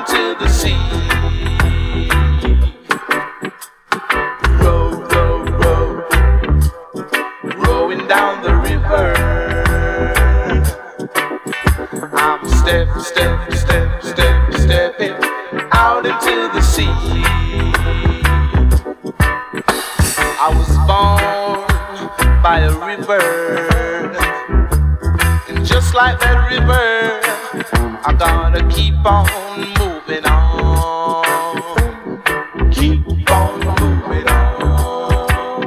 into the sea. Row, row, row, rowing down the river. I'm stepping out into the sea. I was born by a river, and just like that river, I gotta keep on moving on. Keep on moving on.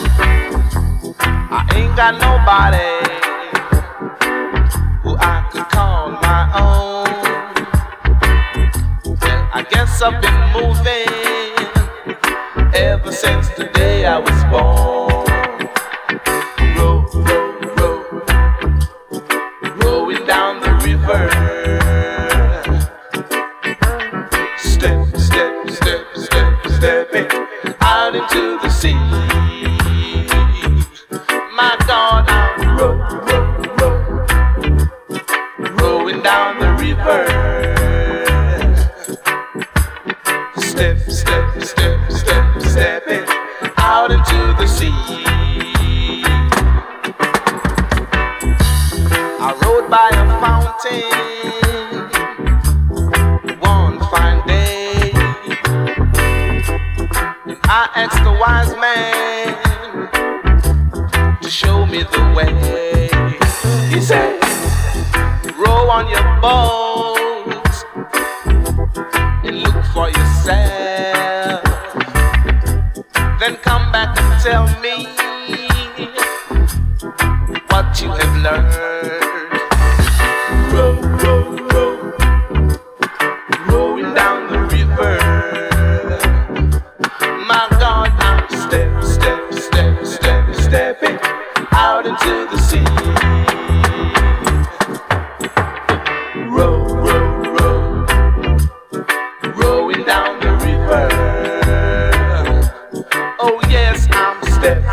I ain't got nobody who I could call my own. Well, I guess I've been moving ever since the day I was born. Row, row, row, rowing down the river. Stepping out into the sea. My God, I'm rowing down the river. Stepping out into the sea. I rode by a fountain one fine day, and I asked the wise man to show me the way. He said, row on your boat and look for yourself, then come back and tell me what you have learned. Row, row, row, rowing down the river. My God, I'm stepping out into the sea. Row, row, row, rowing down the river. Oh yes, I'm stepping.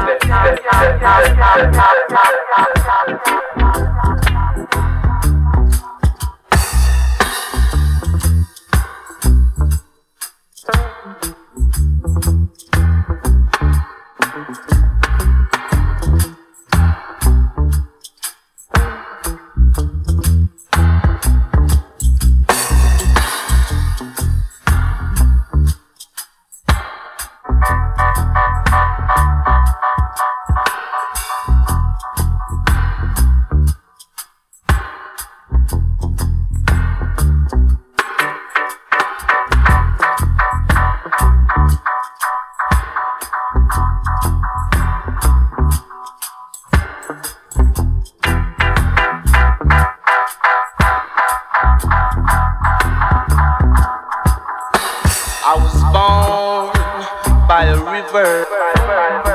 I was born by a river.